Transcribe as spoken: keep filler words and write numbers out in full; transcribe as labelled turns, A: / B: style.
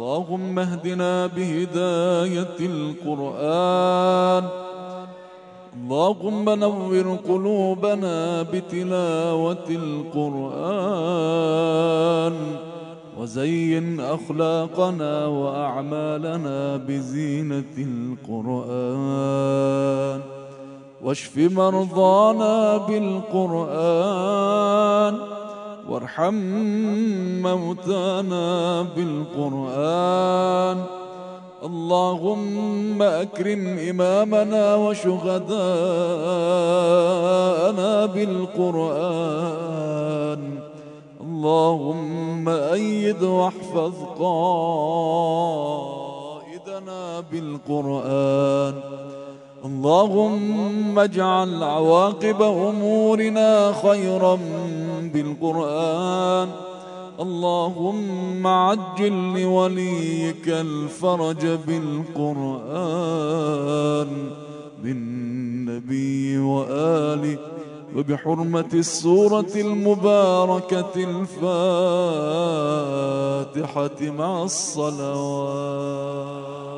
A: اللهم اهدنا بهداية القرآن. اللهم نور قلوبنا بتلاوة القرآن، وزين أخلاقنا وأعمالنا بزينة القرآن، واشف مرضانا بالقرآن، وارحم موتانا بالقرآن. اللهم أكرم إمامنا وشهداءنا بالقرآن. اللهم أيد واحفظ قائدنا بالقرآن. اللهم اجعل عواقب أمورنا خيرا بالقرآن. اللهم عجل لوليك الفرج بالقرآن، بالنبي وآله، وبحرمة السورة المباركة الفاتحة مع الصلوات.